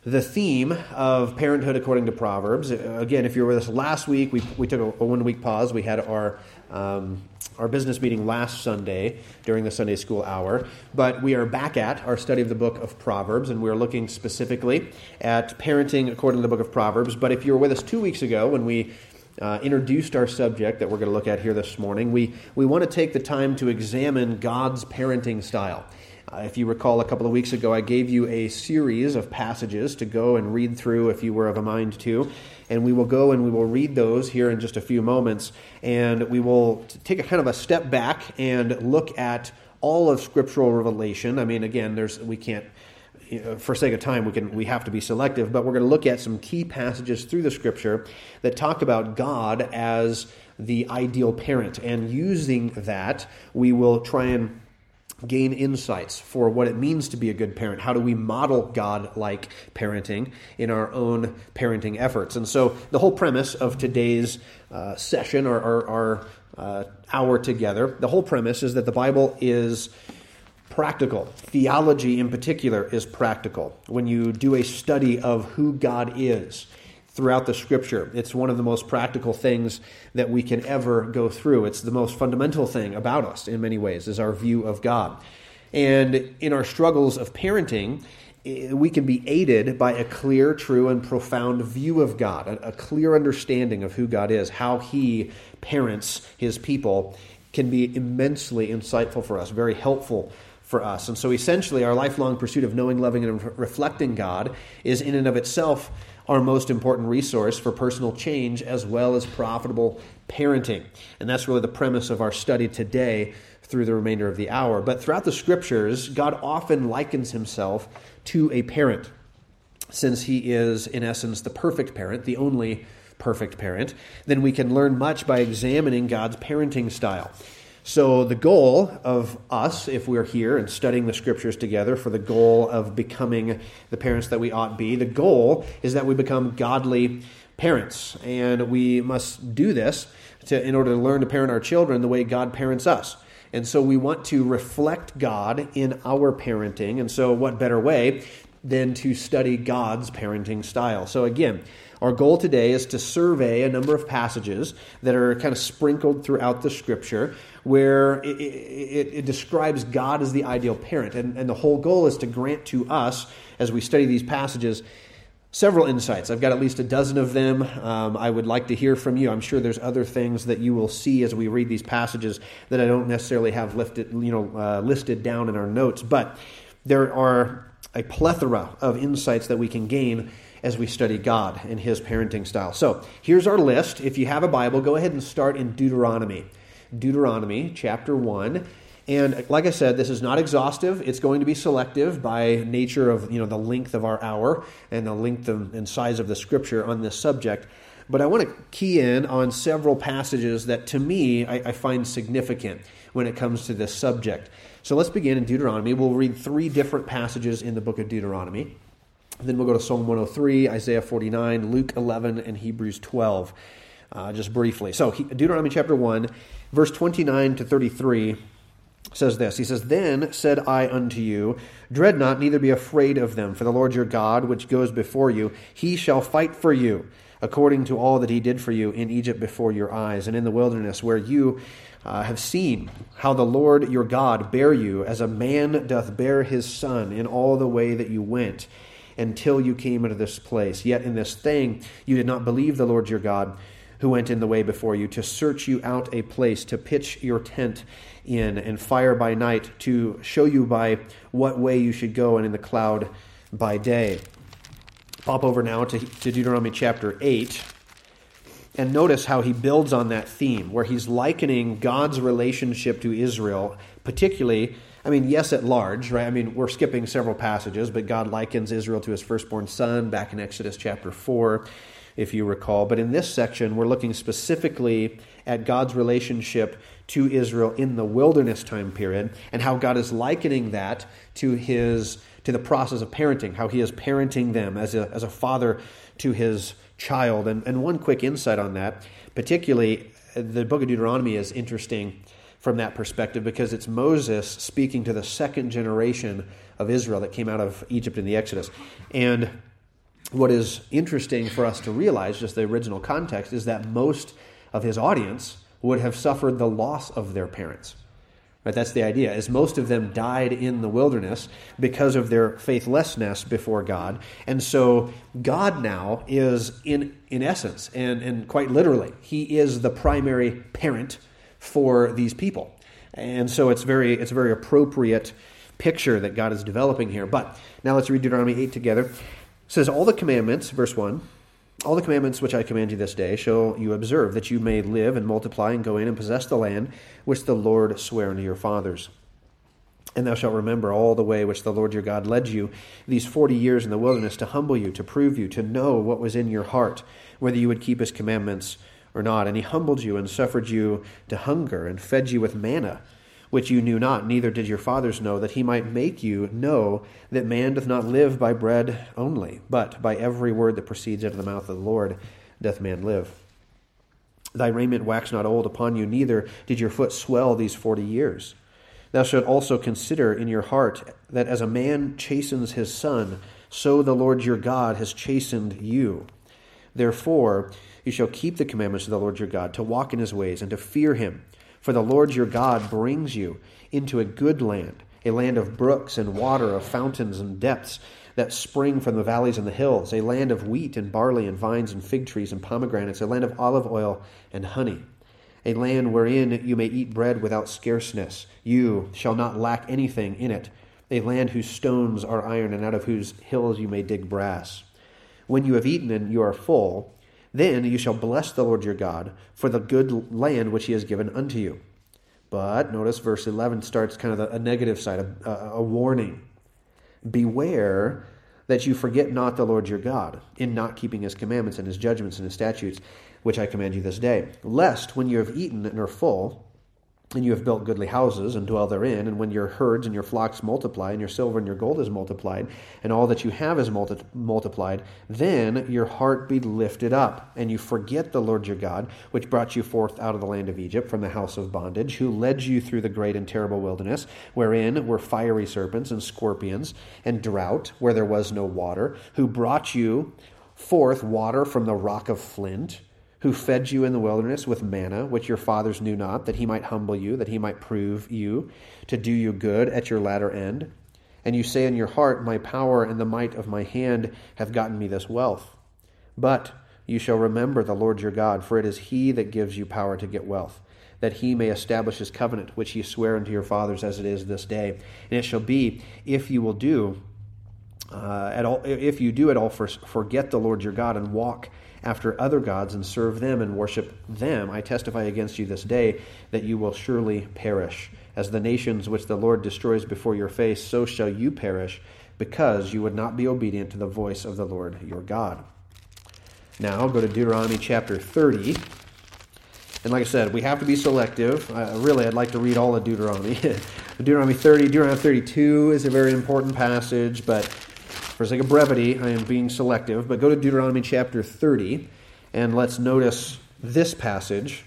the theme of parenthood according to Proverbs. Again, if you were with us last week, we took a 1-week pause. We had our business meeting last Sunday during the Sunday school hour, but we are back at our study of the book of Proverbs, and we're looking specifically at parenting according to the book of Proverbs. But if you were with us 2 weeks ago when we introduced our subject that we're going to look at here this morning, we want to take the time to examine God's parenting style. If you recall, a couple of weeks ago, I gave you a series of passages to go and read through if you were of a mind to, and we will go and we will read those here in just a few moments, and we will take a kind of a step back and look at all of scriptural revelation. I mean, again, we can't, for sake of time, we have to be selective, but we're going to look at some key passages through the scripture that talk about God as the ideal parent, and using that, we will try and gain insights for what it means to be a good parent. How do we model God-like parenting in our own parenting efforts? And so the whole premise of today's session, or our hour together, the whole premise is that the Bible is practical. Theology in particular is practical. When you do a study of who God is throughout the Scripture, it's one of the most practical things that we can ever go through. It's the most fundamental thing about us in many ways, is our view of God. And in our struggles of parenting, we can be aided by a clear, true, and profound view of God, a clear understanding of who God is, how He parents His people can be immensely insightful for us, very helpful for us. And so essentially, our lifelong pursuit of knowing, loving, and reflecting God is in and of itself our most important resource for personal change as well as profitable parenting. And that's really the premise of our study today through the remainder of the hour. But throughout the Scriptures, God often likens Himself to a parent, since He is, in essence, the perfect parent, the only perfect parent. Then we can learn much by examining God's parenting style. So the goal of us, if we're here and studying the Scriptures together for the goal of becoming the parents that we ought be, the goal is that we become godly parents. And we must do this in order to learn to parent our children the way God parents us. And so we want to reflect God in our parenting. And so what better way than to study God's parenting style? So again, our goal today is to survey a number of passages that are kind of sprinkled throughout the Scripture where it describes God as the ideal parent. And the whole goal is to grant to us, as we study these passages, several insights. I've got at least a dozen of them. I would like to hear from you. I'm sure there's other things that you will see as we read these passages that I don't necessarily have listed down in our notes. But there are a plethora of insights that we can gain as we study God and His parenting style. So here's our list. If you have a Bible, go ahead and start in Deuteronomy. Deuteronomy chapter 1. And like I said, this is not exhaustive. It's going to be selective by nature of the length of our hour and the length and size of the Scripture on this subject. But I want to key in on several passages that, to me, I find significant when it comes to this subject. So let's begin in Deuteronomy. We'll read 3 different passages in the book of Deuteronomy. Then we'll go to Psalm 103, Isaiah 49, Luke 11, and Hebrews 12, just briefly. So Deuteronomy chapter 1, verse 29 to 33 says this. He says, "Then said I unto you, dread not, neither be afraid of them. For the Lord your God, which goes before you, He shall fight for you, according to all that He did for you in Egypt before your eyes, and in the wilderness, where you have seen how the Lord your God bare you, as a man doth bear his son, in all the way that you went, until you came into this place. Yet in this thing you did not believe the Lord your God, who went in the way before you, to search you out a place to pitch your tent in, and fire by night, to show you by what way you should go, and in the cloud by day." Pop over now to Deuteronomy chapter 8, and notice how he builds on that theme, where he's likening God's relationship to Israel, particularly, yes, at large, right? We're skipping several passages, but God likens Israel to His firstborn son back in Exodus chapter 4, if you recall. But in this section, we're looking specifically at God's relationship to Israel in the wilderness time period, and how God is likening that to the process of parenting, how He is parenting them as a father to His child. And one quick insight on that, particularly the book of Deuteronomy is interesting from that perspective, because it's Moses speaking to the second generation of Israel that came out of Egypt in the Exodus. And what is interesting for us to realize, just the original context, is that most of his audience would have suffered the loss of their parents. Right? That's the idea, is most of them died in the wilderness because of their faithlessness before God. And so God now is, in essence, and quite literally, he is the primary parent for these people. And so it's a very appropriate picture that God is developing here. But now let's read Deuteronomy 8 together. It says, all the commandments, verse 1, all the commandments which I command you this day shall you observe, that you may live and multiply and go in and possess the land which the Lord sware unto your fathers. And thou shalt remember all the way which the Lord your God led you these 40 years in the wilderness, to humble you, to prove you, to know what was in your heart, whether you would keep his commandments or not. And he humbled you and suffered you to hunger, and fed you with manna, which you knew not, neither did your fathers know, that he might make you know that man doth not live by bread only, but by every word that proceeds out of the mouth of the Lord doth man live. Thy raiment waxed not old upon you, neither did your foot swell these 40 years. Thou shalt also consider in your heart that as a man chastens his son, so the Lord your God has chastened you. Therefore you shall keep the commandments of the Lord your God, to walk in his ways, and to fear him. For the Lord your God brings you into a good land, a land of brooks and water, of fountains and depths that spring from the valleys and the hills, a land of wheat and barley and vines and fig trees and pomegranates, a land of olive oil and honey, a land wherein you may eat bread without scarceness. You shall not lack anything in it, a land whose stones are iron, and out of whose hills you may dig brass. When you have eaten and you are full, then you shall bless the Lord your God for the good land which he has given unto you. But notice verse 11 starts kind of a negative side, a warning. Beware that you forget not the Lord your God in not keeping his commandments and his judgments and his statutes, which I command you this day. Lest when you have eaten and are full, and you have built goodly houses and dwell therein, and when your herds and your flocks multiply, and your silver and your gold is multiplied, and all that you have is multiplied, then your heart be lifted up, and you forget the Lord your God, which brought you forth out of the land of Egypt from the house of bondage, who led you through the great and terrible wilderness, wherein were fiery serpents and scorpions, and drought, where there was no water, who brought you forth water from the rock of flint, who fed you in the wilderness with manna, which your fathers knew not, that he might humble you, that he might prove you, to do you good at your latter end. And you say in your heart, my power and the might of my hand hath gotten me this wealth. But you shall remember the Lord your God, for it is he that gives you power to get wealth, that he may establish his covenant, which he sware unto your fathers as it is this day. And it shall be, if you will do if you do at all forget the Lord your God, and walk after other gods, and serve them and worship them, I testify against you this day that you will surely perish. As the nations which the Lord destroys before your face, so shall you perish, because you would not be obedient to the voice of the Lord your God. Now, go to Deuteronomy chapter 30. And like I said, we have to be selective. Really, I'd like to read all of Deuteronomy. Deuteronomy 30, Deuteronomy 32 is a very important passage, but for sake of brevity, I am being selective. But go to Deuteronomy chapter 30, and let's notice this passage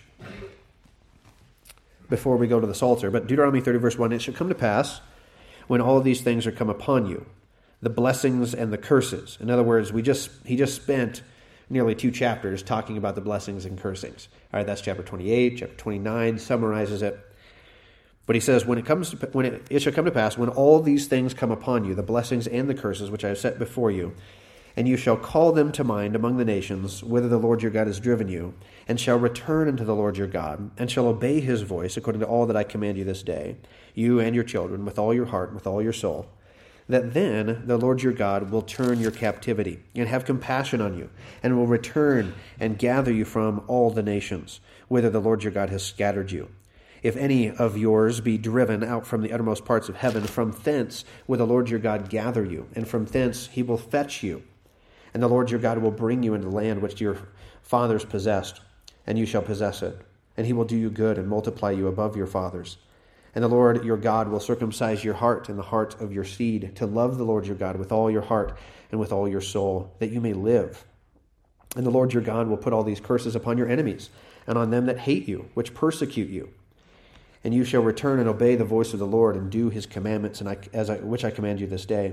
before we go to the Psalter. But Deuteronomy 30, verse 1, it shall come to pass, when all of these things are come upon you, the blessings and the curses. In other words, he just spent nearly 2 chapters talking about the blessings and cursings. All right, that's chapter 28, chapter 29, summarizes it. But he says, it shall come to pass, when all these things come upon you, the blessings and the curses which I have set before you, and you shall call them to mind among the nations, whither the Lord your God has driven you, and shall return unto the Lord your God, and shall obey his voice, according to all that I command you this day, you and your children, with all your heart, and with all your soul, that then the Lord your God will turn your captivity, and have compassion on you, and will return and gather you from all the nations, whither the Lord your God has scattered you. If any of yours be driven out from the uttermost parts of heaven, from thence will the Lord your God gather you, and from thence he will fetch you. And the Lord your God will bring you into the land which your fathers possessed, and you shall possess it. And he will do you good and multiply you above your fathers. And the Lord your God will circumcise your heart and the heart of your seed, to love the Lord your God with all your heart and with all your soul, that you may live. And the Lord your God will put all these curses upon your enemies, and on them that hate you, which persecute you. And you shall return and obey the voice of the Lord, and do his commandments, which I command you this day.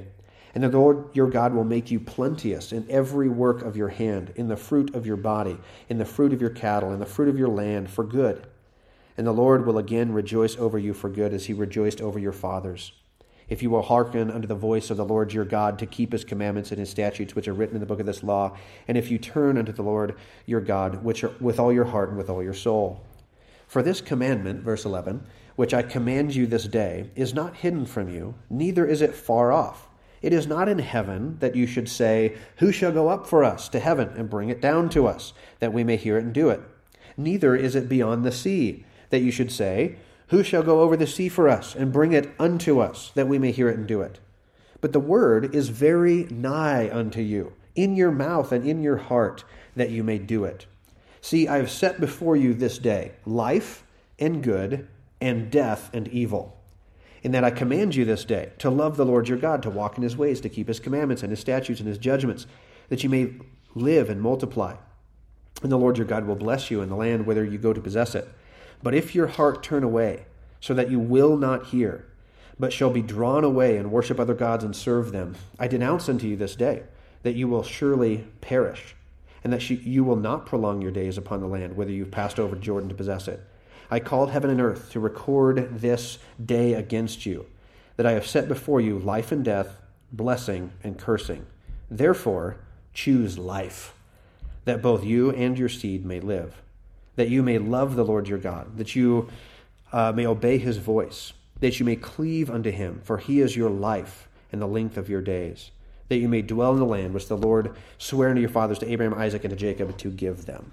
And the Lord your God will make you plenteous in every work of your hand, in the fruit of your body, in the fruit of your cattle, in the fruit of your land, for good. And the Lord will again rejoice over you for good, as he rejoiced over your fathers. If you will hearken unto the voice of the Lord your God, to keep his commandments and his statutes, which are written in the book of this law, and if you turn unto the Lord your God, which are with all your heart and with all your soul. For this commandment, verse 11, which I command you this day, is not hidden from you, neither is it far off. It is not in heaven, that you should say, who shall go up for us to heaven and bring it down to us, that we may hear it and do it? Neither is it beyond the sea, that you should say, who shall go over the sea for us and bring it unto us, that we may hear it and do it? But the word is very nigh unto you, in your mouth and in your heart, that you may do it. See, I have set before you this day life and good, and death and evil. In that I command you this day to love the Lord your God, to walk in his ways, to keep his commandments and his statutes and his judgments, that you may live and multiply. And the Lord your God will bless you in the land whither you go to possess it. But if your heart turn away, so that you will not hear, but shall be drawn away and worship other gods and serve them, I denounce unto you this day that you will surely perish, and that you will not prolong your days upon the land whither you have passed over Jordan to possess it. I called heaven and earth to record this day against you, that I have set before you life and death, blessing and cursing. Therefore, choose life, that both you and your seed may live, that you may love the Lord your God, that you may obey his voice, that you may cleave unto him, for he is your life and the length of your days, that you may dwell in the land which the Lord sware unto your fathers, to Abraham, Isaac, and to Jacob, to give them.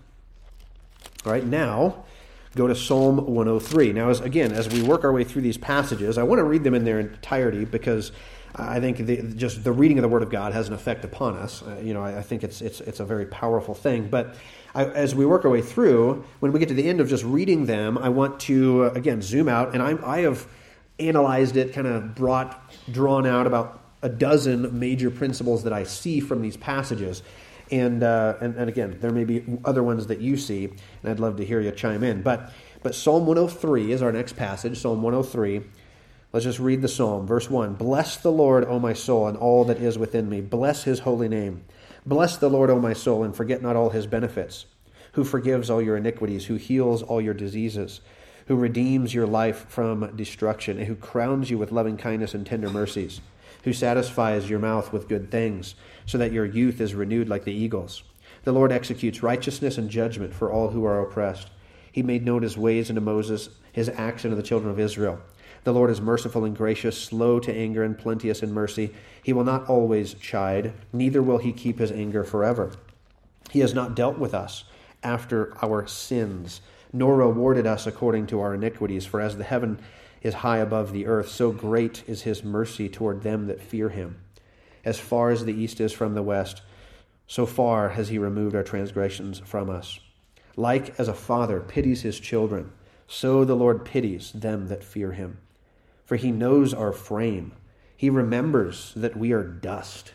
All right, now go to Psalm 103. Now, as we work our way through these passages, I want to read them in their entirety, because I think just the reading of the Word of God has an effect upon us. I think it's a very powerful thing. But as we work our way through, when we get to the end of just reading them, I want to, again, zoom out. And I have analyzed it, kind of drawn out about a dozen major principles that I see from these passages. And again, there may be other ones that you see, and I'd love to hear you chime in. But Psalm 103 is our next passage, Psalm 103. Let's just read the psalm. Verse 1, bless the Lord, O my soul, and all that is within me. Bless his holy name. Bless the Lord, O my soul, and forget not all his benefits, who forgives all your iniquities, who heals all your diseases, who redeems your life from destruction, and who crowns you with loving kindness and tender mercies, who satisfies your mouth with good things, so that your youth is renewed like the eagles. The Lord executes righteousness and judgment for all who are oppressed. He made known his ways unto Moses, his acts unto the children of Israel. The Lord is merciful and gracious, slow to anger and plenteous in mercy. He will not always chide, neither will he keep his anger forever. He has not dealt with us after our sins, nor rewarded us according to our iniquities. For as the heaven is high above the earth, so great is his mercy toward them that fear him. As far as the east is from the west, so far has he removed our transgressions from us. Like as a father pities his children, so the Lord pities them that fear him. For he knows our frame. He remembers that we are dust.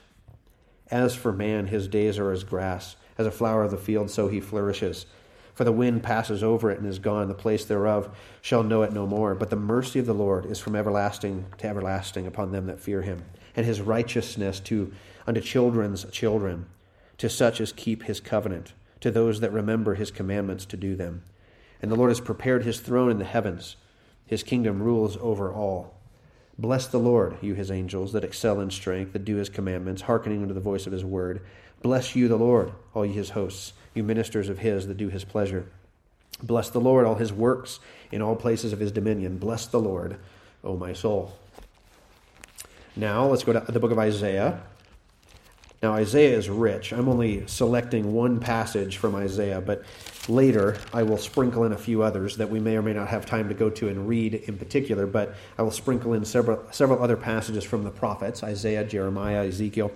As for man, his days are as grass, as a flower of the field, so he flourishes. For the wind passes over it and is gone. The place thereof shall know it no more. But the mercy of the Lord is from everlasting to everlasting upon them that fear him, and his righteousness unto children's children, to such as keep his covenant, to those that remember his commandments to do them. And the Lord has prepared his throne in the heavens. His kingdom rules over all. Bless the Lord, you his angels, that excel in strength, that do his commandments, hearkening unto the voice of his word. Bless you, the Lord, all ye his hosts, you ministers of his that do his pleasure. Bless the Lord, all his works, in all places of his dominion. Bless the Lord, O my soul. Now, let's go to the book of Isaiah. Now, Isaiah is rich. I'm only selecting one passage from Isaiah, but later I will sprinkle in a few others that we may or may not have time to go to and read in particular, but I will sprinkle in several other passages from the prophets, Isaiah, Jeremiah, Ezekiel.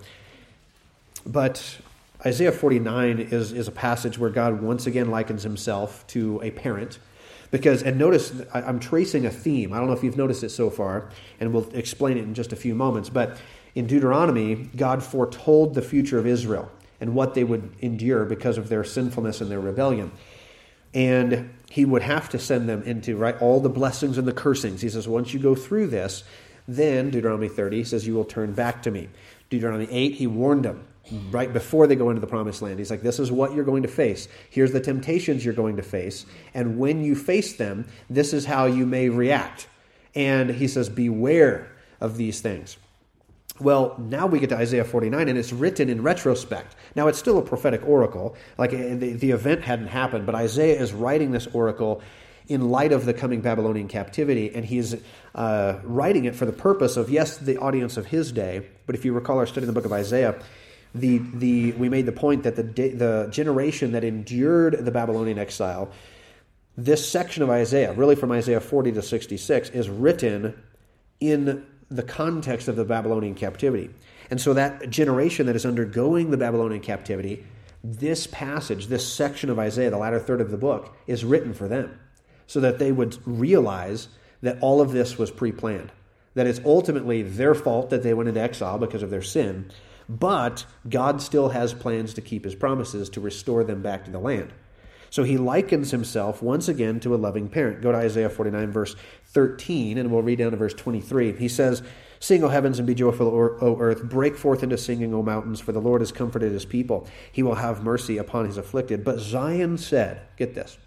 But Isaiah 49 is a passage where God once again likens himself to a parent. And notice, I'm tracing a theme. I don't know if you've noticed it so far, and we'll explain it in just a few moments, but in Deuteronomy, God foretold the future of Israel and what they would endure because of their sinfulness and their rebellion. And he would have to send them into all the blessings and the cursings. He says, once you go through this, then, Deuteronomy 30 says, you will turn back to me. Deuteronomy 8, he warned them right before they go into the promised land. He's like, this is what you're going to face. Here's the temptations you're going to face. And when you face them, this is how you may react. And he says, beware of these things. Well, now we get to Isaiah 49, and it's written in retrospect. Now, it's still a prophetic oracle. Like, the event hadn't happened, but Isaiah is writing this oracle in light of the coming Babylonian captivity, and he's writing it for the purpose of, yes, the audience of his day, but if you recall our study in the book of Isaiah, we made the point that the generation that endured the Babylonian exile, this section of Isaiah, really from Isaiah 40 to 66, is written in the context of the Babylonian captivity. And so that generation that is undergoing the Babylonian captivity, this passage, this section of Isaiah, the latter third of the book, is written for them so that they would realize that all of this was pre-planned, that it's ultimately their fault that they went into exile because of their sin, but God still has plans to keep his promises to restore them back to the land. So he likens himself once again to a loving parent. Go to Isaiah 49, verse 13, and we'll read down to verse 23. He says, sing, O heavens, and be joyful, O earth. Break forth into singing, O mountains, for the Lord has comforted his people. He will have mercy upon his afflicted. But Zion said, get this,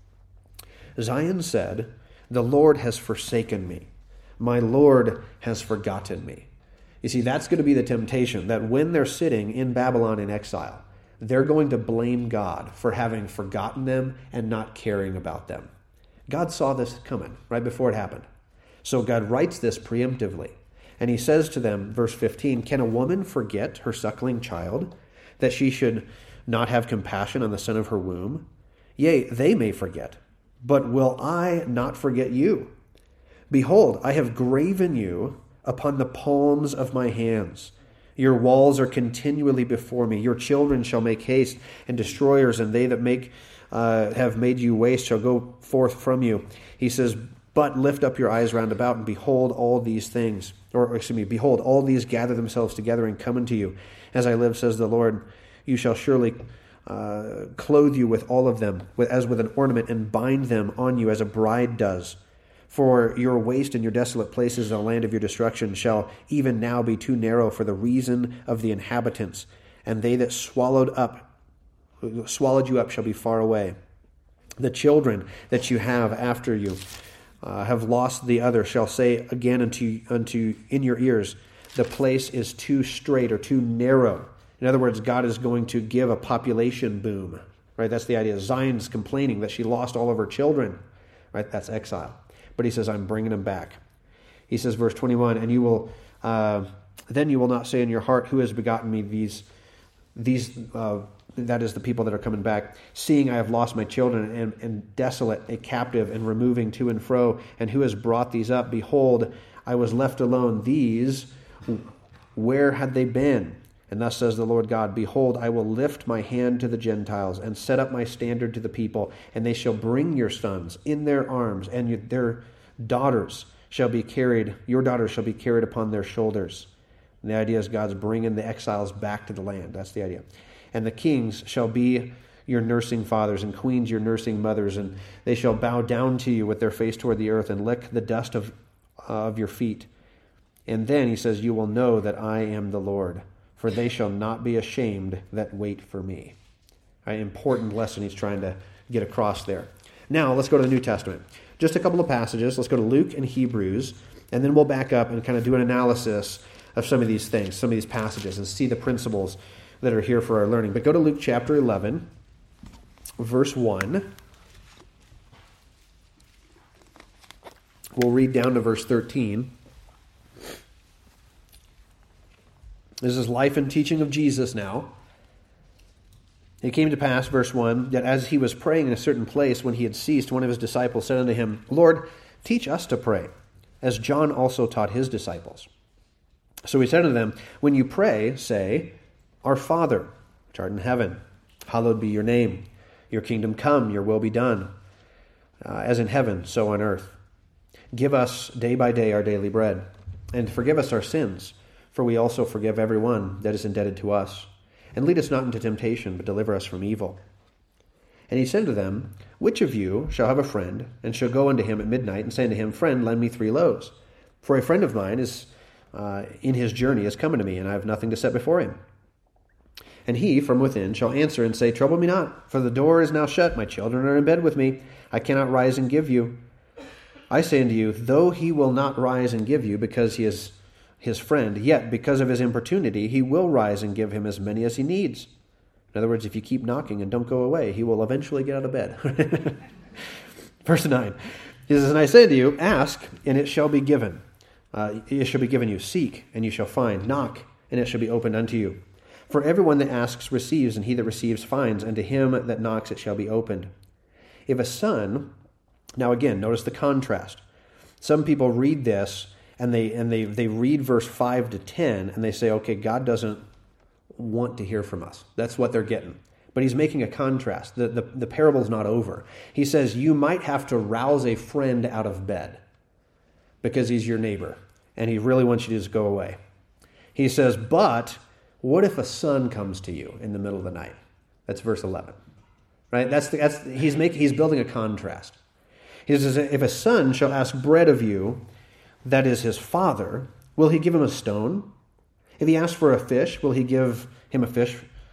Zion said, the Lord has forsaken me. My Lord has forgotten me. You see, that's going to be the temptation, that when they're sitting in Babylon in exile, they're going to blame God for having forgotten them and not caring about them. God saw this coming right before it happened. So God writes this preemptively. And he says to them, verse 15, can a woman forget her suckling child, that she should not have compassion on the son of her womb? Yea, they may forget, but will I not forget you? Behold, I have graven you upon the palms of my hands. Your walls are continually before me. Your children shall make haste, and destroyers, and they that have made you waste shall go forth from you. He says, but lift up your eyes round about, and behold all these things. Behold, all these gather themselves together and come unto you. As I live, says the Lord, you shall surely clothe you with all of them, as with an ornament, and bind them on you as a bride does. For your waste and your desolate places in the land of your destruction shall even now be too narrow for the reason of the inhabitants, and they that swallowed you up shall be far away. The children that you have after you have lost the other shall say again unto in your ears, the place is too strait or too narrow. In other words, God is going to give a population boom. Right? That's the idea. Zion's complaining that she lost all of her children. Right? That's exile. But he says, I'm bringing them back. He says, verse 21, and you will, then you will not say in your heart, who has begotten me these, that is the people that are coming back, seeing I have lost my children and desolate, a captive, and removing to and fro, and who has brought these up? Behold, I was left alone. These, where had they been? And thus says the Lord God, behold, I will lift my hand to the Gentiles and set up my standard to the people, and they shall bring your sons in their arms, and their daughters shall be carried, your daughters shall be carried upon their shoulders. And the idea is God's bringing the exiles back to the land. That's the idea. And the kings shall be your nursing fathers, and queens your nursing mothers, and they shall bow down to you with their face toward the earth and lick the dust of your feet. And then, he says, you will know that I am the Lord. For they shall not be ashamed that wait for me. An important lesson he's trying to get across there. Now, let's go to the New Testament. Just a couple of passages. Let's go to Luke and Hebrews, and then we'll back up and kind of do an analysis of some of these things, some of these passages, and see the principles that are here for our learning. But go to Luke chapter 11, verse 1. We'll read down to verse 13. This is life and teaching of Jesus now. It came to pass, verse 1, that as he was praying in a certain place, when he had ceased, one of his disciples said unto him, Lord, teach us to pray, as John also taught his disciples. So he said unto them, when you pray, say, Our Father, which art in heaven, hallowed be your name. Your kingdom come, your will be done, as in heaven, so on earth. Give us day by day our daily bread, and forgive us our sins, for we also forgive everyone that is indebted to us. And lead us not into temptation, but deliver us from evil. And he said to them, Which of you shall have a friend, and shall go unto him at midnight, and say unto him, Friend, lend me 3 loaves? For a friend of mine is in his journey is coming to me, and I have nothing to set before him. And he from within shall answer and say, Trouble me not, for the door is now shut. My children are in bed with me. I cannot rise and give you. I say unto you, though he will not rise and give you because he is his friend, yet because of his importunity he will rise and give him as many as he needs. In other words, if you keep knocking and don't go away, he will eventually get out of bed. Verse 9, he says, And I say to you, ask, and it shall be given. It shall be given you. Seek, and you shall find. Knock, and it shall be opened unto you. For everyone that asks receives, and he that receives finds, and to him that knocks it shall be opened. If a son, now again, notice the contrast. Some people read this, and they read verse 5 to 10, and they say, okay, God doesn't want to hear from us. That's what they're getting. But he's making a contrast. The parable's not over. He says, you might have to rouse a friend out of bed because he's your neighbor, and he really wants you to just go away. He says, but what if a son comes to you in the middle of the night? That's verse 11, right? He's building a contrast. He says, if a son shall ask bread of you, that is his father, will he give him a stone? If he asks for a fish, will he give him a fish?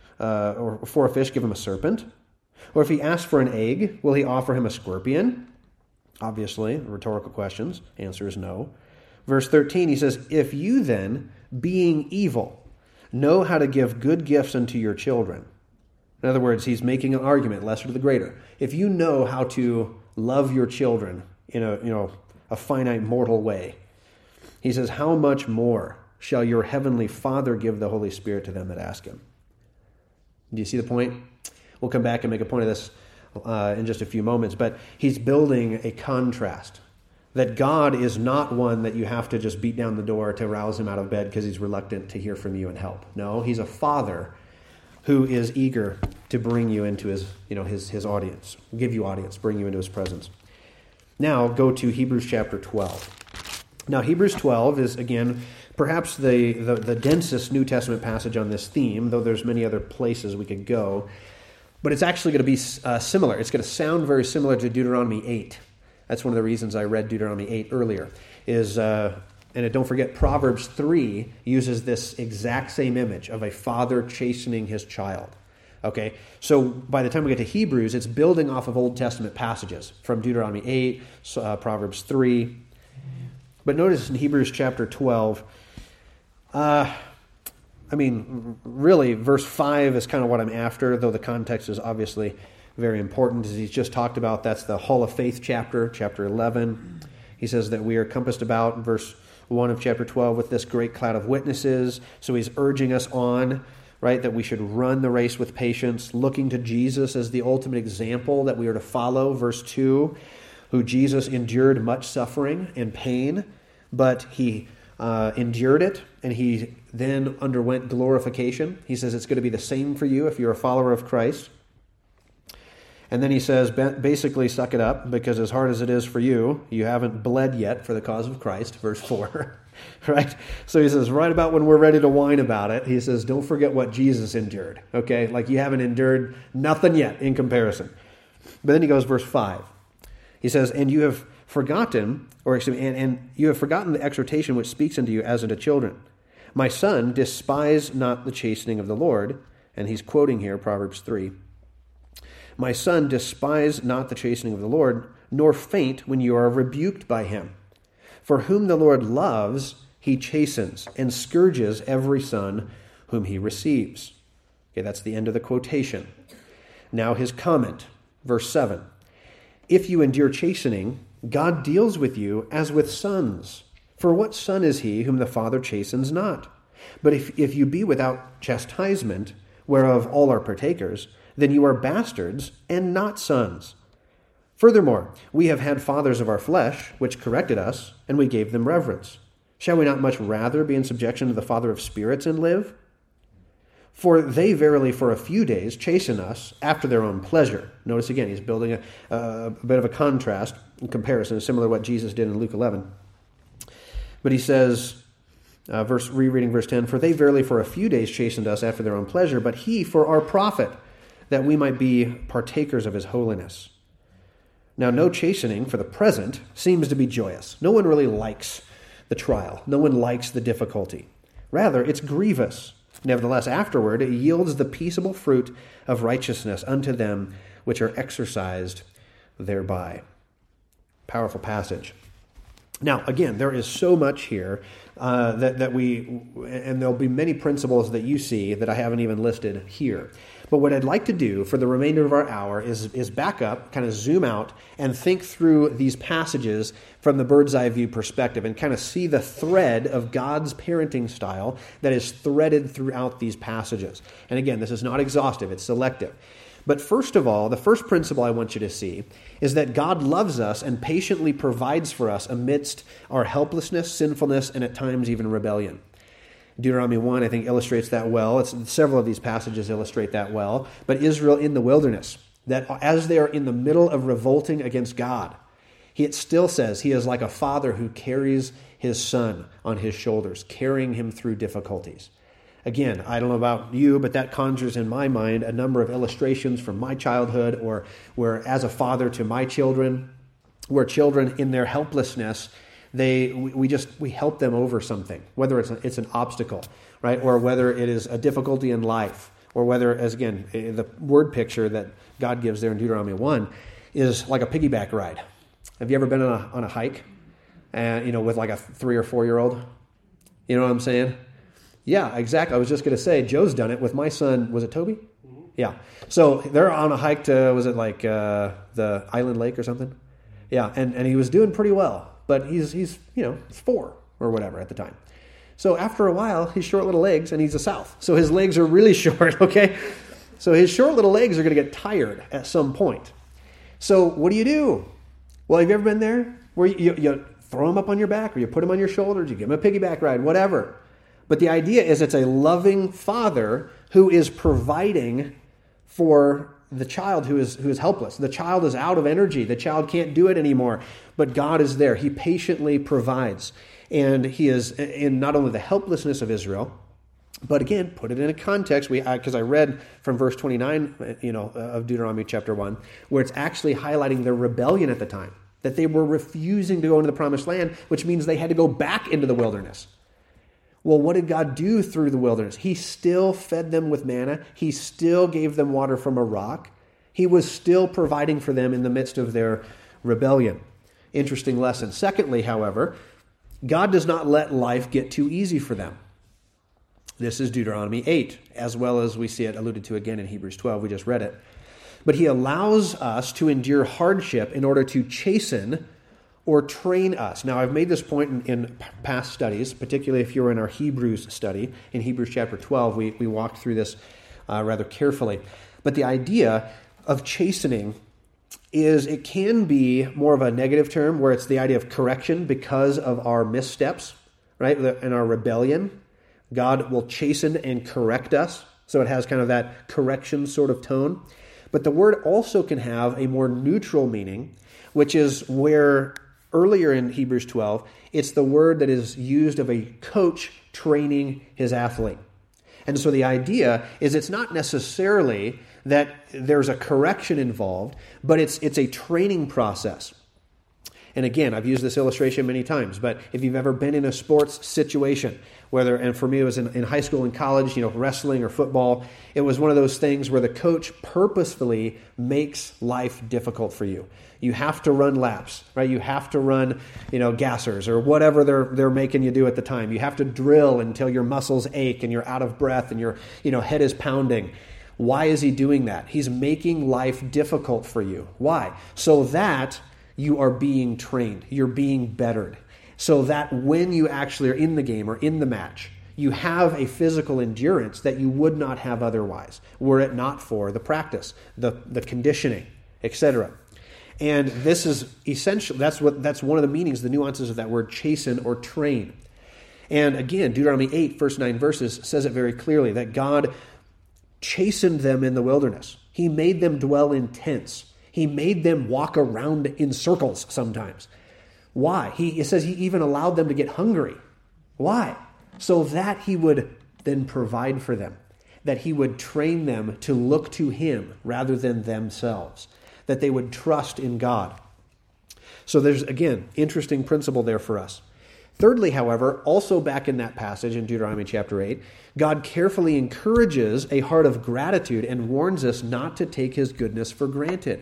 Or for a fish, give him a serpent? Or if he asks for an egg, will he offer him a scorpion? Obviously, rhetorical questions. Answer is no. Verse 13, he says, if you then, being evil, know how to give good gifts unto your children. In other words, he's making an argument, lesser to the greater. If you know how to love your children in a finite mortal way, he says, how much more shall your heavenly Father give the Holy Spirit to them that ask him? Do you see the point? We'll come back and make a point of this in just a few moments, but he's building a contrast. That God is not one that you have to just beat down the door to rouse him out of bed because he's reluctant to hear from you and help. No, he's a father who is eager to bring you into his audience, give you audience, bring you into his presence. Now go to Hebrews chapter 12. Now Hebrews 12 is, again, perhaps the densest New Testament passage on this theme, though there's many other places we could go. But it's actually going to be similar. It's going to sound very similar to Deuteronomy 8. That's one of the reasons I read Deuteronomy 8 earlier. And don't forget, Proverbs 3 uses this exact same image of a father chastening his child. Okay, so by the time we get to Hebrews, it's building off of Old Testament passages from Deuteronomy 8, Proverbs 3. But notice in Hebrews chapter 12, really, verse 5 is kind of what I'm after, though the context is obviously very important, as he's just talked about. That's the Hall of Faith chapter 11. He says that we are compassed about, in verse 1 of chapter 12, with this great cloud of witnesses. So he's urging us on, right, that we should run the race with patience, looking to Jesus as the ultimate example that we are to follow. Verse 2, who Jesus endured much suffering and pain, but he endured it, and he then underwent glorification. He says it's going to be the same for you if you're a follower of Christ. And then he says, basically, suck it up, because as hard as it is for you, you haven't bled yet for the cause of Christ, verse 4, right? So he says, right about when we're ready to whine about it, he says, don't forget what Jesus endured, okay? Like you haven't endured nothing yet in comparison. But then he goes, verse 5. He says, and you have forgotten, and you have forgotten the exhortation which speaks unto you as unto children. My son, despise not the chastening of the Lord, and he's quoting here Proverbs 3. My son, despise not the chastening of the Lord, nor faint when you are rebuked by him. For whom the Lord loves, he chastens, and scourges every son whom he receives. Okay, that's the end of the quotation. Now his comment, verse 7. If you endure chastening, God deals with you as with sons. For what son is he whom the Father chastens not? But if you be without chastisement, whereof all are partakers, then you are bastards and not sons. Furthermore, we have had fathers of our flesh, which corrected us, and we gave them reverence. Shall we not much rather be in subjection to the Father of spirits and live? For they verily for a few days chasten us after their own pleasure. Notice again, he's building a bit of a contrast in comparison, similar to what Jesus did in Luke 11. But he says, rereading verse 10, for they verily for a few days chastened us after their own pleasure, but he for our profit, that we might be partakers of his holiness. Now, no chastening for the present seems to be joyous. No one really likes the trial. No one likes the difficulty. Rather, it's grievous. Nevertheless, afterward, it yields the peaceable fruit of righteousness unto them which are exercised thereby. Powerful passage. Now, again, there is so much here that we, and there'll be many principles that you see that I haven't even listed here. But what I'd like to do for the remainder of our hour is back up, kind of zoom out, and think through these passages from the bird's eye view perspective and kind of see the thread of God's parenting style that is threaded throughout these passages. And again, this is not exhaustive, it's selective. But first of all, the first principle I want you to see is that God loves us and patiently provides for us amidst our helplessness, sinfulness, and at times even rebellion. Deuteronomy 1, I think, illustrates that well. Several of these passages illustrate that well. But Israel in the wilderness, that as they are in the middle of revolting against God, it still says he is like a father who carries his son on his shoulders, carrying him through difficulties. Again, I don't know about you, but that conjures in my mind a number of illustrations from my childhood or where as a father to my children, where children in their helplessness, we help them over something, whether it's an obstacle, right? Or whether it is a difficulty in life, or whether, as again, the word picture that God gives there in Deuteronomy 1 is like a piggyback ride. Have you ever been on a hike and, with like a 3 or 4 year old? You know what I'm saying? Yeah, exactly. I was just going to say, Joe's done it with my son. Was it Toby? Mm-hmm. Yeah. So they're on a hike to, was it like the Island Lake or something? Yeah, and he was doing pretty well. But he's 4 or whatever at the time. So after a while, his short little legs, and he's a South. So his legs are really short, okay? So his short little legs are going to get tired at some point. So what do? Well, have you ever been there? Where you throw him up on your back, or you put him on your shoulders, you give him a piggyback ride, whatever. But the idea is it's a loving father who is providing for the child who is helpless. The child is out of energy. The child can't do it anymore. But God is there. He patiently provides. And he is in not only the helplessness of Israel, but again, put it in a context. Because I read from verse 29, of Deuteronomy chapter 1, where it's actually highlighting their rebellion at the time. That they were refusing to go into the promised land, which means they had to go back into the wilderness. Well, what did God do through the wilderness? He still fed them with manna. He still gave them water from a rock. He was still providing for them in the midst of their rebellion. Interesting lesson. Secondly, however, God does not let life get too easy for them. This is Deuteronomy 8, as well as we see it alluded to again in Hebrews 12. We just read it. But he allows us to endure hardship in order to chasten or train us. Now, I've made this point in past studies, particularly if you're in our Hebrews study. In Hebrews chapter 12, we walked through this rather carefully. But the idea of chastening is it can be more of a negative term, where it's the idea of correction because of our missteps, right? In our rebellion, God will chasten and correct us. So it has kind of that correction sort of tone. But the word also can have a more neutral meaning, which is where earlier in Hebrews 12, it's the word that is used of a coach training his athlete. And so the idea is it's not necessarily that there's a correction involved, but it's a training process. And again, I've used this illustration many times, but if you've ever been in a sports situation, and for me it was in high school and college, wrestling or football, it was one of those things where the coach purposefully makes life difficult for you. You have to run laps, right? You have to run, gassers or whatever they're making you do at the time. You have to drill until your muscles ache and you're out of breath and your, head is pounding. Why is he doing that? He's making life difficult for you. Why? So that you are being trained. You're being bettered. So that when you actually are in the game or in the match, you have a physical endurance that you would not have otherwise, were it not for the practice, the conditioning, etc. And this is essential. That's one of the meanings, the nuances of that word chasten or train. And again, Deuteronomy 8, first 9 verses says it very clearly that God chastened them in the wilderness. He made them dwell in tents. He made them walk around in circles sometimes. Why? It says he even allowed them to get hungry. Why? So that he would then provide for them, that he would train them to look to him rather than themselves, that they would trust in God. So there's, again, interesting principle there for us. Thirdly, however, also back in that passage in Deuteronomy chapter 8, God carefully encourages a heart of gratitude and warns us not to take his goodness for granted.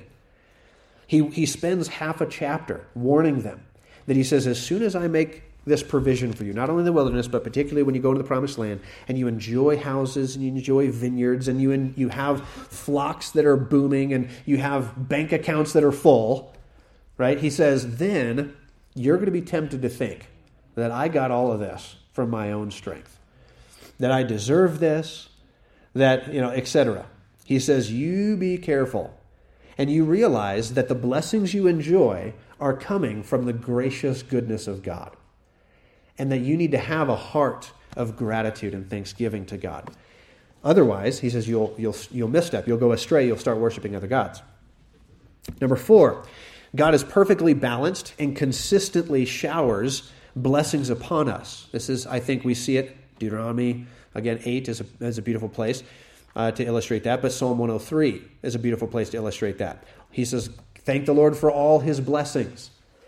He spends half a chapter warning them that he says, as soon as I make this provision for you, not only in the wilderness, but particularly when you go to the promised land and you enjoy houses and you enjoy vineyards and you have flocks that are booming and you have bank accounts that are full, right? He says, then you're going to be tempted to think that I got all of this from my own strength, that I deserve this, that, etc. He says, you be careful. And you realize that the blessings you enjoy are coming from the gracious goodness of God. And that you need to have a heart of gratitude and thanksgiving to God. Otherwise, he says, you'll misstep, you'll go astray, you'll start worshiping other gods. Number 4, God is perfectly balanced and consistently showers blessings upon us. This is, I think we see it, Deuteronomy, again, 8 is a beautiful place to illustrate that, but Psalm 103 is a beautiful place to illustrate that. He says, thank the Lord for all his blessings.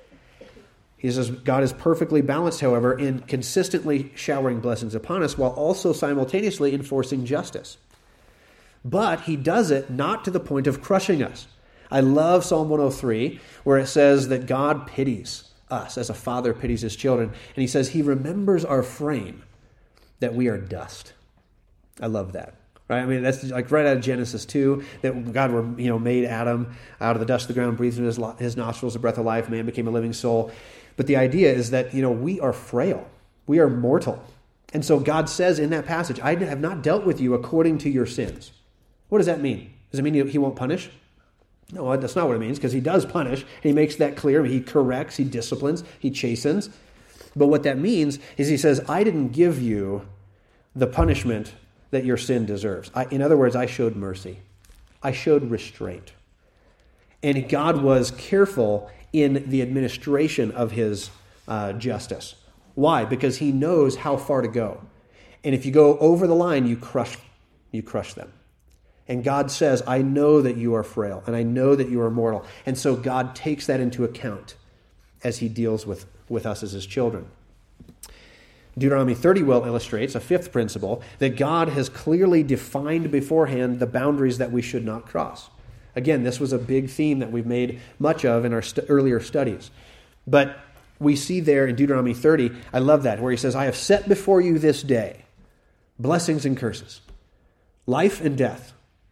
He says, God is perfectly balanced, however, in consistently showering blessings upon us while also simultaneously enforcing justice. But he does it not to the point of crushing us. I love Psalm 103, where it says that God pities us as a father pities his children. And he says he remembers our frame, that we are dust. I love that. Right? I mean, that's like right out of Genesis 2, that God made Adam out of the dust of the ground, breathed into his nostrils the breath of life, man became a living soul. But the idea is that, we are frail. We are mortal. And so God says in that passage, I have not dealt with you according to your sins. What does that mean? Does it mean he won't punish? No, that's not what it means, because he does punish. And he makes that clear. He corrects, he disciplines, he chastens. But what that means is he says, I didn't give you the punishment that your sin deserves. In other words, I showed mercy. I showed restraint. And God was careful in the administration of his justice. Why? Because he knows how far to go. And if you go over the line, you crush them. And God says, I know that you are frail, and I know that you are mortal. And so God takes that into account as he deals with us as his children. Deuteronomy 30 well illustrates a fifth principle, that God has clearly defined beforehand the boundaries that we should not cross. Again, this was a big theme that we've made much of in our earlier studies. But we see there in Deuteronomy 30, I love that, where he says, I have set before you this day blessings and curses, life and death.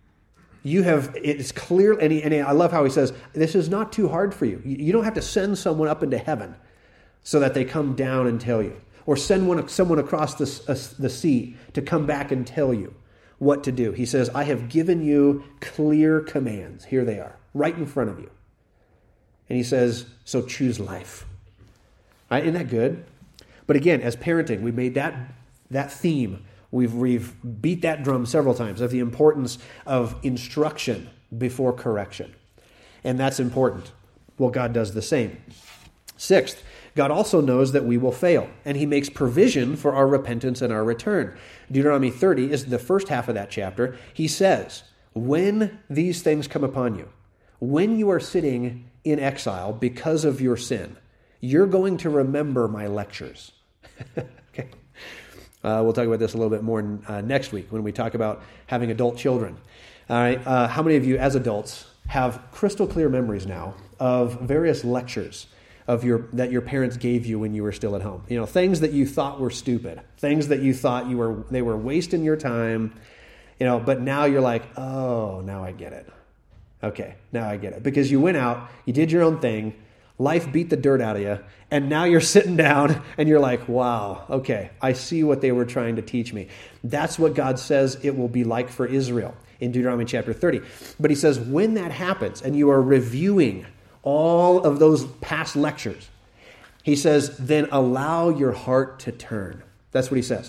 It's clear, and I love how he says, this is not too hard for you. You don't have to send someone up into heaven so that they come down and tell you, or send someone across the sea to come back and tell you what to do. He says, I have given you clear commands. Here they are, right in front of you. And he says, so choose life. Right? Isn't that good? But again, as parenting, we made that theme. We've beat that drum several times of the importance of instruction before correction. And that's important. Well, God does the same. Sixth, God also knows that we will fail, and he makes provision for our repentance and our return. Deuteronomy 30 is the first half of that chapter. He says, when these things come upon you, when you are sitting in exile because of your sin, you're going to remember my lectures. Okay. We'll talk about this a little bit more next week when we talk about having adult children. All right. How many of you as adults have crystal clear memories now of various lectures that your parents gave you when you were still at home? Things that you thought were stupid, things that you thought they were wasting your time, but now you're like, oh, now I get it. Okay, now I get it. Because you went out, you did your own thing, life beat the dirt out of you, and now you're sitting down and you're like, wow, okay, I see what they were trying to teach me. That's what God says it will be like for Israel in Deuteronomy chapter 30. But he says, when that happens and you are reviewing all of those past lectures, he says, then allow your heart to turn. That's what he says.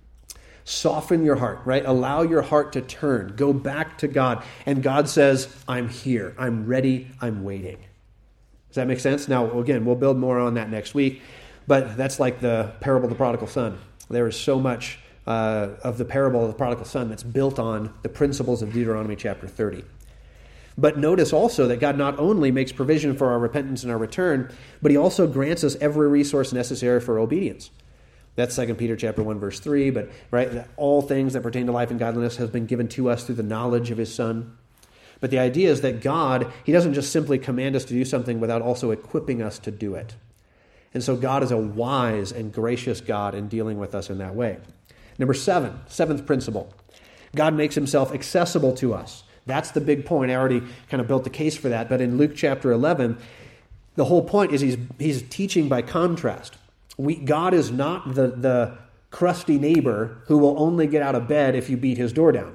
Soften your heart, right? Allow your heart to turn. Go back to God. And God says, I'm here. I'm ready. I'm waiting. Does that make sense? Now, again, we'll build more on that next week, but that's like the parable of the prodigal son. There is so much of the parable of the prodigal son that's built on the principles of Deuteronomy chapter 30. But notice also that God not only makes provision for our repentance and our return, but he also grants us every resource necessary for obedience. That's 2 Peter chapter 1, verse 3. But right, all things that pertain to life and godliness has been given to us through the knowledge of his Son. But the idea is that God, he doesn't just simply command us to do something without also equipping us to do it. And so God is a wise and gracious God in dealing with us in that way. Number seventh principle. God makes himself accessible to us. That's the big point. I already kind of built the case for that. But in Luke chapter 11, the whole point is he's teaching by contrast. God is not the crusty neighbor who will only get out of bed if you beat his door down.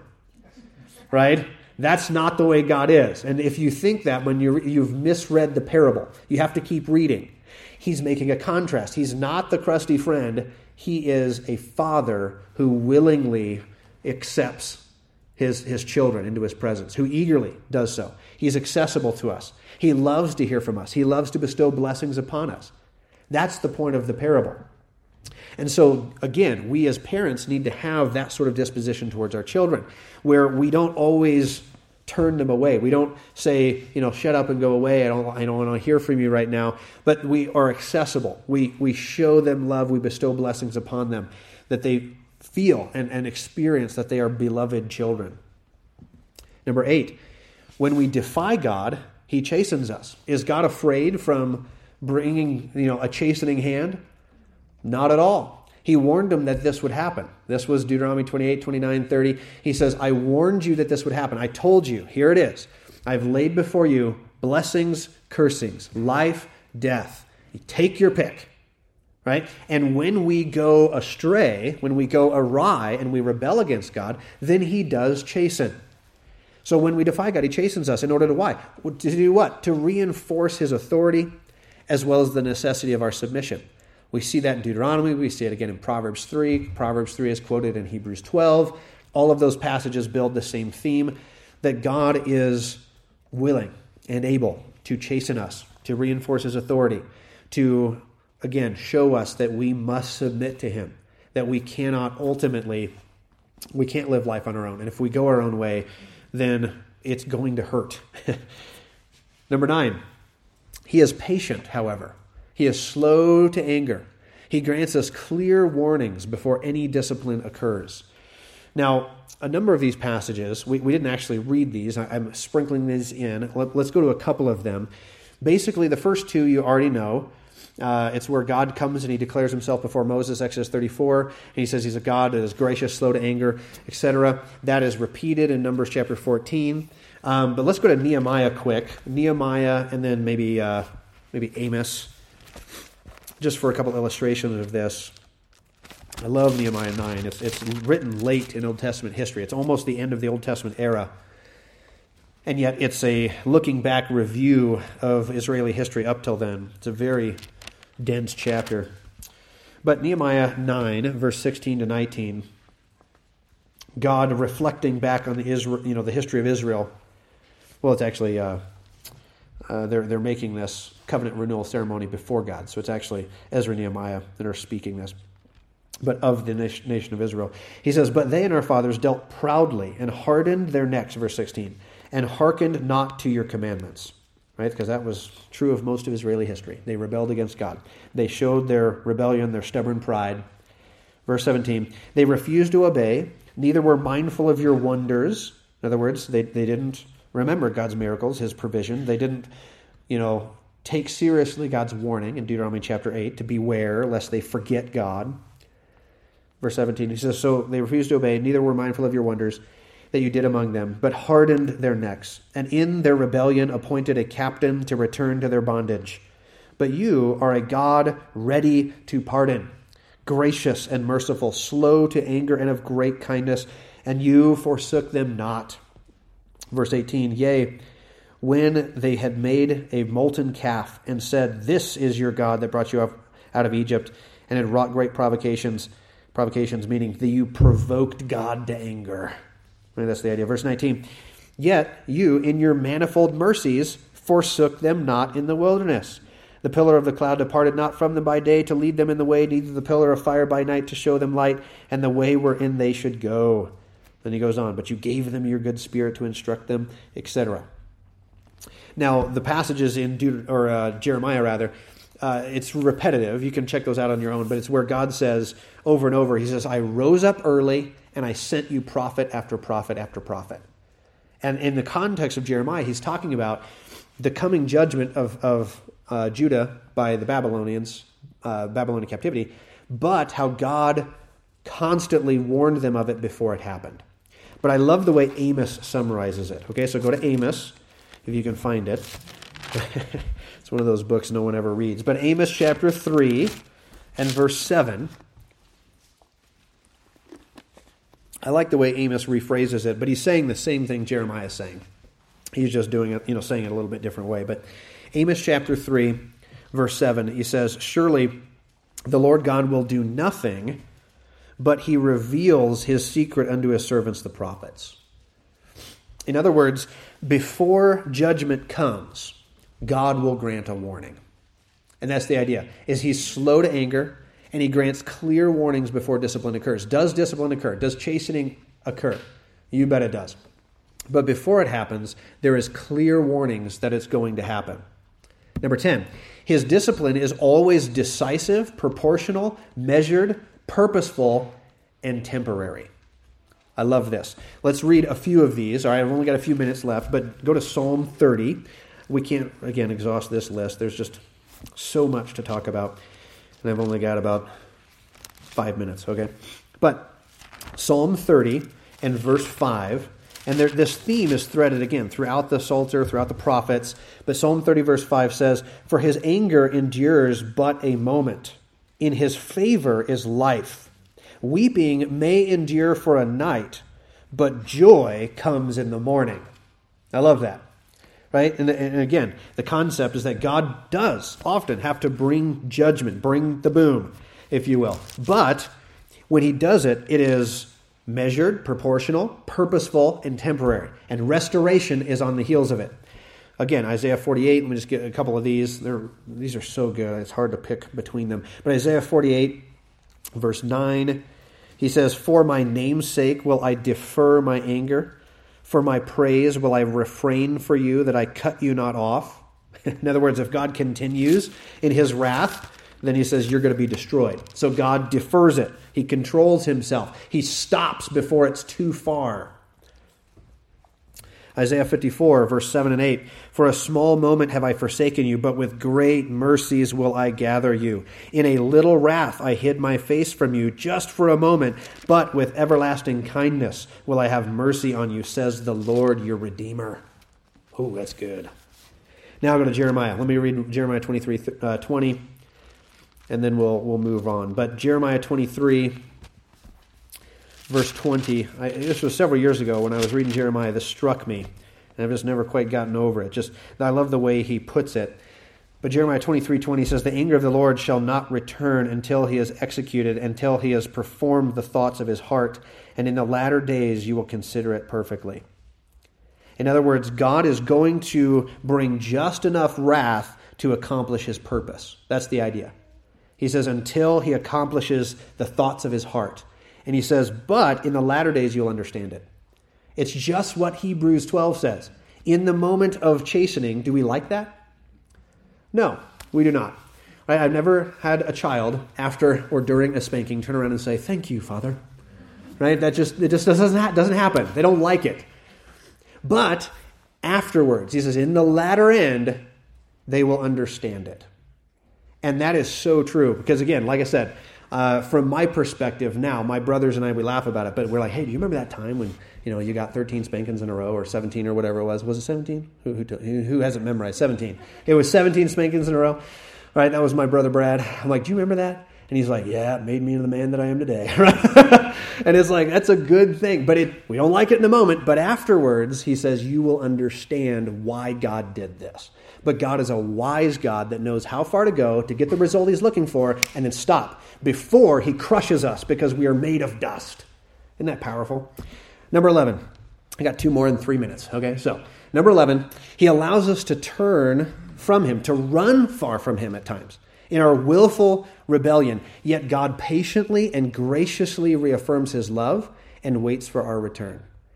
Right? That's not the way God is. And if you think that, when you've misread the parable, you have to keep reading. He's making a contrast. He's not the crusty friend. He is a father who willingly accepts his children into his presence, who eagerly does so. He's accessible to us. He loves to hear from us. He loves to bestow blessings upon us. That's the point of the parable. And so, again, we as parents need to have that sort of disposition towards our children, where we don't always turn them away. We don't say, shut up and go away. I don't want to hear from you right now. But we are accessible. We show them love. We bestow blessings upon them, that they feel and experience that they are beloved children. Number 8, when we defy God, he chastens us. Is God afraid from bringing, a chastening hand? Not at all. He warned them that this would happen. This was Deuteronomy 28, 29, 30. He says, I warned you that this would happen. I told you, here it is. I've laid before you blessings, cursings, life, death. You take your pick. Right? And when we go astray, when we go awry and we rebel against God, then he does chasten. So when we defy God, he chastens us in order to why? To do what? To reinforce his authority as well as the necessity of our submission. We see that in Deuteronomy. We see it again in Proverbs 3. Proverbs 3 is quoted in Hebrews 12. All of those passages build the same theme, that God is willing and able to chasten us, to reinforce his authority, to, again, show us that we must submit to him, that we can't live life on our own. And if we go our own way, then it's going to hurt. Number 9, he is patient, however. He is slow to anger. He grants us clear warnings before any discipline occurs. Now, a number of these passages, we didn't actually read these. I'm sprinkling these in. Let's go to a couple of them. Basically, the first two you already know. It's where God comes and he declares himself before Moses, Exodus 34. And he says he's a God that is gracious, slow to anger, etc. That is repeated in Numbers chapter 14. But let's go to Nehemiah quick. Nehemiah and then maybe Amos, just for a couple illustrations of this. I love Nehemiah 9. It's written late in Old Testament history. It's almost the end of the Old Testament era. And yet it's a looking back review of Israeli history up till then. It's a very dense chapter. But Nehemiah 9, verse 16 to 19, God reflecting back on the history of Israel. Well, it's actually they're making this covenant renewal ceremony before God. So it's actually Ezra and Nehemiah that are speaking this. But of the nation of Israel. He says, but they and our fathers dealt proudly and hardened their necks, verse 16, and hearkened not to your commandments. Right? Because that was true of most of Israeli history. They rebelled against God. They showed their rebellion, their stubborn pride. Verse 17, they refused to obey, neither were mindful of your wonders. In other words, they didn't remember God's miracles, his provision. They didn't, take seriously God's warning in Deuteronomy chapter 8 to beware lest they forget God. Verse 17, he says, so they refused to obey, neither were mindful of your wonders that you did among them, but hardened their necks, and in their rebellion appointed a captain to return to their bondage. But you are a God ready to pardon, gracious and merciful, slow to anger and of great kindness, and you forsook them not. Verse 18, yea, when they had made a molten calf and said, this is your God that brought you up out of Egypt, and had wrought great provocations meaning that you provoked God to anger. And that's the idea. Verse 19, yet you in your manifold mercies forsook them not in the wilderness. The pillar of the cloud departed not from them by day to lead them in the way, neither the pillar of fire by night to show them light, and the way wherein they should go. Then he goes on, but you gave them your good spirit to instruct them, etc. Now, the passages in Jeremiah, rather, it's repetitive. You can check those out on your own, but it's where God says over and over, he says, I rose up early and I sent you prophet after prophet after prophet. And in the context of Jeremiah, he's talking about the coming judgment of Judah by the Babylonians, Babylonian captivity, but how God constantly warned them of it before it happened. But I love the way Amos summarizes it. Okay, so go to Amos, if you can find it. It's one of those books no one ever reads. But Amos chapter 3 and verse 7. I like the way Amos rephrases it, but he's saying the same thing Jeremiah is saying. He's just doing it, saying it a little bit different way. But Amos chapter 3, verse 7, he says, surely the Lord God will do nothing, but he reveals his secret unto his servants, the prophets. In other words, before judgment comes, God will grant a warning. And that's the idea, is he's slow to anger, and he grants clear warnings before discipline occurs. Does discipline occur? Does chastening occur? You bet it does. But before it happens, there is clear warnings that it's going to happen. Number 10, his discipline is always decisive, proportional, measured, purposeful, and temporary. I love this. Let's read a few of these. All right, I've only got a few minutes left, but go to Psalm 30. We can't, again, exhaust this list. There's just so much to talk about, and I've only got about 5 minutes, okay? But Psalm 30 and verse 5, and this theme is threaded again throughout the Psalter, throughout the prophets, but Psalm 30 verse 5 says, for his anger endures but a moment. In his favor is life. Weeping may endure for a night, but joy comes in the morning. I love that. Right? And again, the concept is that God does often have to bring judgment, bring the boom, if you will. But when he does it, it is measured, proportional, purposeful, and temporary. And restoration is on the heels of it. Again, Isaiah 48, let me just get a couple of these. These are so good, it's hard to pick between them. But Isaiah 48, verse 9, he says, for my name's sake will I defer my anger. For my praise will I refrain for you, that I cut you not off. In other words, if God continues in his wrath, then he says you're going to be destroyed. So God defers it. He controls himself. He stops before it's too far. Isaiah 54, verse 7 and 8. For a small moment have I forsaken you, but with great mercies will I gather you. In a little wrath I hid my face from you just for a moment, but with everlasting kindness will I have mercy on you, says the Lord your Redeemer. Oh, that's good. Now I'll go to Jeremiah. Let me read Jeremiah 23, 20, and then we'll move on. But Jeremiah 23, verse 20, this was several years ago when I was reading Jeremiah. This struck me, and I've just never quite gotten over it. I love the way he puts it. But Jeremiah 23:20 says, the anger of the Lord shall not return until he has executed, until he has performed the thoughts of his heart, and in the latter days you will consider it perfectly. In other words, God is going to bring just enough wrath to accomplish his purpose. That's the idea. He says, until he accomplishes the thoughts of his heart. And he says, but in the latter days you'll understand it. It's just what Hebrews 12 says. In the moment of chastening, do we like that? No, we do not. I've never had a child after or during a spanking turn around and say, thank you, Father. Right? It just doesn't happen. They don't like it. But afterwards, he says, in the latter end, they will understand it. And that is so true. Because again, like I said, from my perspective now, my brothers and I, we laugh about it, but we're like, hey, do you remember that time when you got 13 spankings in a row, or 17 or whatever it was? Was it 17? Who hasn't memorized? 17. It was 17 spankings in a row. Right? That was my brother Brad. I'm like, do you remember that? And he's like, yeah, it made me the man that I am today. Right? And it's like, that's a good thing. But we don't like it in the moment. But afterwards, he says, you will understand why God did this. But God is a wise God that knows how far to go to get the result he's looking for and then stop before he crushes us because we are made of dust. Isn't that powerful? Number 11. I got 2 more in 3 minutes. Okay, so number 11, he allows us to turn from him, to run far from him at times in our willful rebellion. Yet God patiently and graciously reaffirms his love and waits for our return.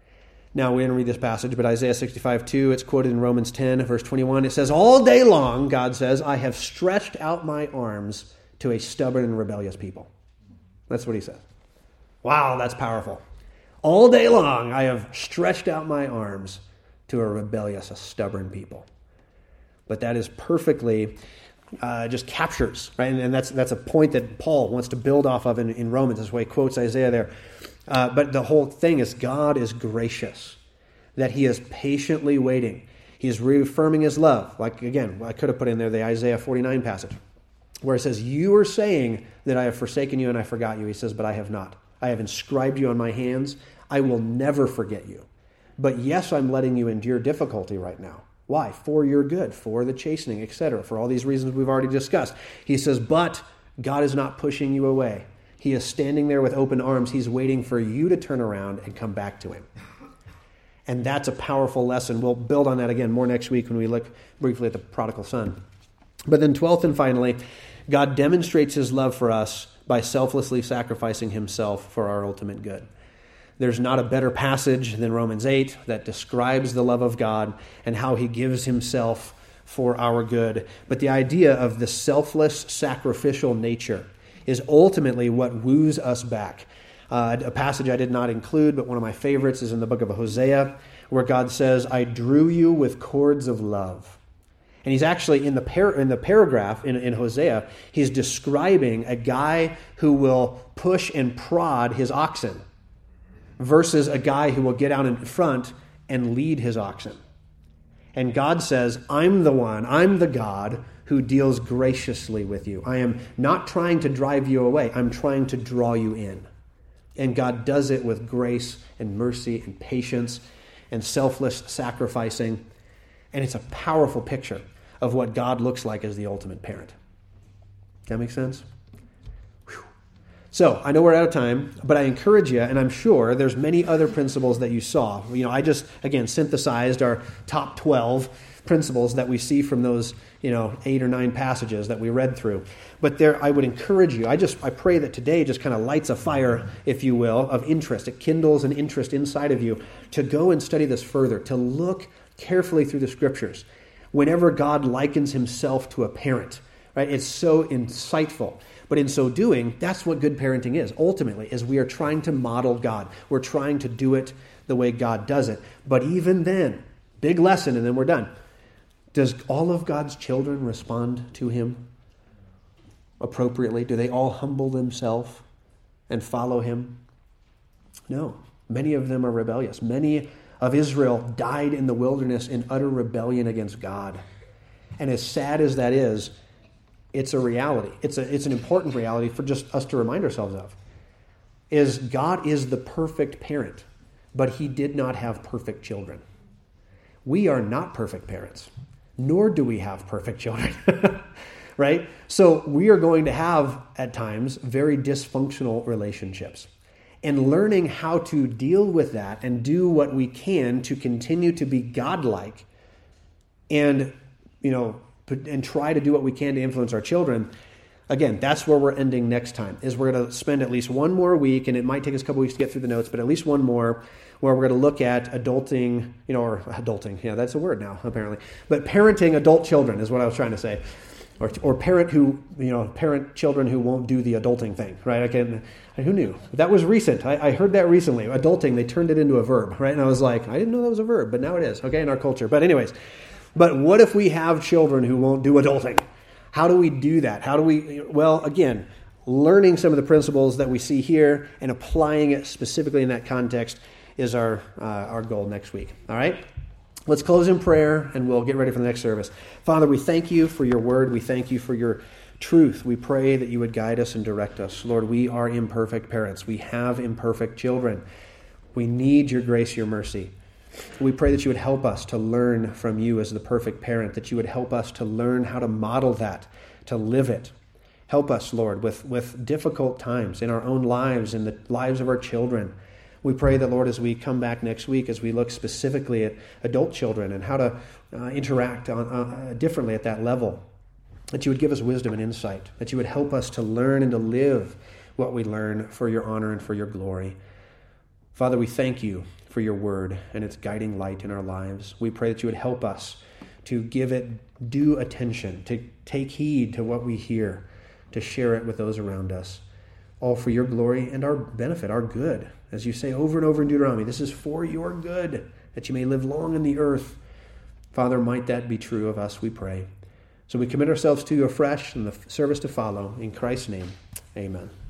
Now, we're going to read this passage, but Isaiah 65:2, it's quoted in Romans 10, verse 21. It says, all day long, God says, I have stretched out my arms to a stubborn and rebellious people. That's what he says. Wow, that's powerful. All day long, I have stretched out my arms to a rebellious, a stubborn people. But that is perfectly, just captures, right? And that's a point that Paul wants to build off of in Romans. That's why he quotes Isaiah there. But the whole thing is God is gracious, that he is patiently waiting. He is reaffirming his love. Like, again, I could have put in there the Isaiah 49 passage, where it says, you are saying that I have forsaken you and I forgot you. He says, but I have not. I have inscribed you on my hands. I will never forget you. But yes, I'm letting you endure difficulty right now. Why? For your good, for the chastening, etc., for all these reasons we've already discussed. He says, but God is not pushing you away. He is standing there with open arms. He's waiting for you to turn around and come back to him. And that's a powerful lesson. We'll build on that again more next week when we look briefly at the prodigal son. But then 12th and finally, God demonstrates his love for us by selflessly sacrificing himself for our ultimate good. There's not a better passage than Romans 8 that describes the love of God and how he gives himself for our good. But the idea of the selfless, sacrificial nature is ultimately what woos us back. A passage I did not include, but one of my favorites is in the book of Hosea, where God says, I drew you with cords of love. And he's actually, in the paragraph in Hosea, he's describing a guy who will push and prod his oxen versus a guy who will get out in front and lead his oxen. And God says, I'm the God who deals graciously with you. I am not trying to drive you away. I'm trying to draw you in. And God does it with grace and mercy and patience and selfless sacrificing. And it's a powerful picture of what God looks like as the ultimate parent. That make sense? Whew. So, I know we're out of time, but I encourage you, and I'm sure there's many other principles that you saw. I just, again, synthesized our top 12 principles that we see from those, 8 or 9 passages that we read through. But there, I would encourage you, I pray that today just kind of lights a fire, if you will, of interest. It kindles an interest inside of you to go and study this further, to look carefully through the scriptures. Whenever God likens himself to a parent, right? It's so insightful. But in so doing, that's what good parenting is. Ultimately, is we are trying to model God. We're trying to do it the way God does it. But even then, big lesson, and then we're done. Does all of God's children respond to him appropriately? Do they all humble themselves and follow him? No. Many of them are rebellious. Many of Israel died in the wilderness in utter rebellion against God. And as sad as that is, it's a reality. It's an important reality for just us to remind ourselves of. Is God is the perfect parent, but he did not have perfect children. We are not perfect parents, nor do we have perfect children. Right? So we are going to have, at times, very dysfunctional relationships. And learning how to deal with that and do what we can to continue to be godlike and, and try to do what we can to influence our children. Again, that's where we're ending next time, is we're going to spend at least one more week, and it might take us a couple weeks to get through the notes, but at least one more, where we're going to look at adulting, or adulting, yeah, that's a word now, apparently. But parenting adult children is what I was trying to say. Or parent children who won't do the adulting thing, right? Who knew? That was recent. I heard that recently. Adulting, they turned it into a verb, right? And I was like, I didn't know that was a verb, but now it is, okay, in our culture. But anyways, but what if we have children who won't do adulting? How do we do that? Well, again, learning some of the principles that we see here and applying it specifically in that context is our goal next week, all right? Let's close in prayer, and we'll get ready for the next service. Father, we thank you for your word. We thank you for your truth. We pray that you would guide us and direct us. Lord, we are imperfect parents. We have imperfect children. We need your grace, your mercy. We pray that you would help us to learn from you as the perfect parent, that you would help us to learn how to model that, to live it. Help us, Lord, with difficult times in our own lives, in the lives of our children. We pray that, Lord, as we come back next week, as we look specifically at adult children and how to interact differently at that level, that you would give us wisdom and insight, that you would help us to learn and to live what we learn for your honor and for your glory. Father, we thank you for your word and its guiding light in our lives. We pray that you would help us to give it due attention, to take heed to what we hear, to share it with those around us, all for your glory and our benefit, our good. As you say over and over in Deuteronomy, this is for your good, that you may live long in the earth. Father, might that be true of us, we pray. So we commit ourselves to you afresh in the service to follow. In Christ's name, amen.